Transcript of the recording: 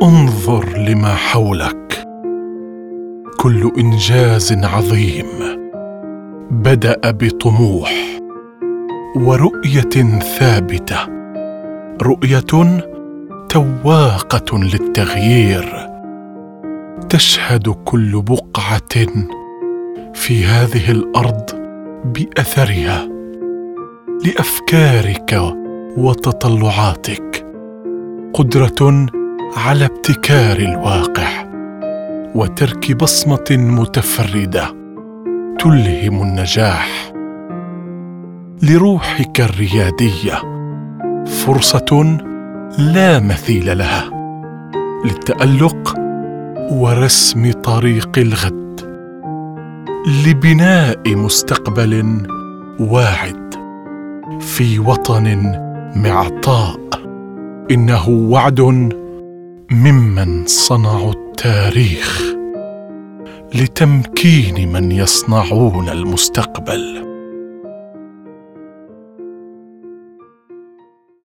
انظر لما حولك. كل إنجاز عظيم بدأ بطموح ورؤية ثابتة، رؤية تواقة للتغيير. تشهد كل بقعة في هذه الأرض بأثرها لأفكارك وتطلعاتك، قدرة على ابتكار الواقع وترك بصمة متفردة تلهم النجاح. لروحك الريادية فرصة لا مثيل لها للتألق ورسم طريق الغد، لبناء مستقبل واعد في وطن معطاء. إنه وعد ممن صنعوا التاريخ لتمكين من يصنعون المستقبل.